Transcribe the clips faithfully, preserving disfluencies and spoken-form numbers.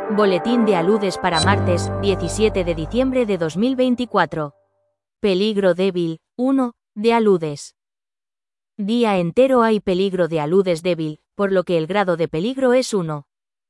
Boletín de aludes para martes, diecisiete de diciembre de dos mil veinticuatro. Peligro débil, uno, de aludes. Día entero hay peligro de aludes débil, por lo que el grado de peligro es uno.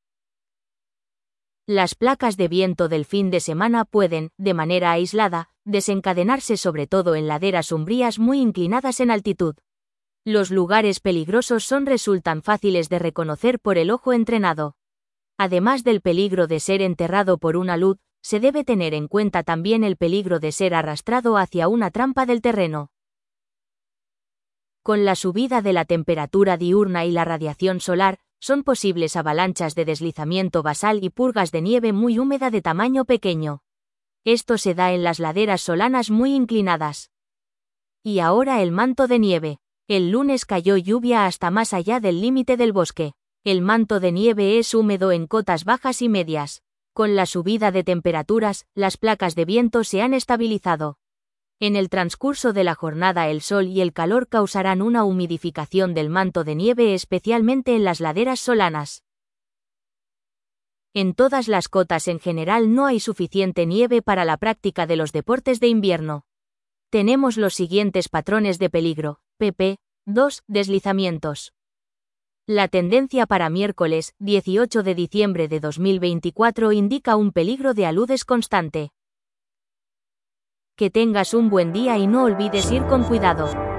Las placas de viento del fin de semana pueden, de manera aislada, desencadenarse sobre todo en laderas umbrías muy inclinadas en altitud. Los lugares peligrosos son resultan fáciles de reconocer por el ojo entrenado. Además del peligro de ser enterrado por una alud, se debe tener en cuenta también el peligro de ser arrastrado hacia una trampa del terreno. Con la subida de la temperatura diurna y la radiación solar, son posibles avalanchas de deslizamiento basal y purgas de nieve muy húmeda de tamaño pequeño. Esto se da en las laderas solanas muy inclinadas. Y ahora el manto de nieve. El lunes cayó lluvia hasta más allá del límite del bosque. El manto de nieve es húmedo en cotas bajas y medias. Con la subida de temperaturas, las placas de viento se han estabilizado. En el transcurso de la jornada el sol y el calor causarán una humidificación del manto de nieve especialmente en las laderas solanas. En todas las cotas en general no hay suficiente nieve para la práctica de los deportes de invierno. Tenemos los siguientes patrones de peligro. pp. dos. Deslizamientos. La tendencia para miércoles, dieciocho de diciembre de dos mil veinticuatro indica un peligro de aludes constante. Que tengas un buen día y no olvides ir con cuidado.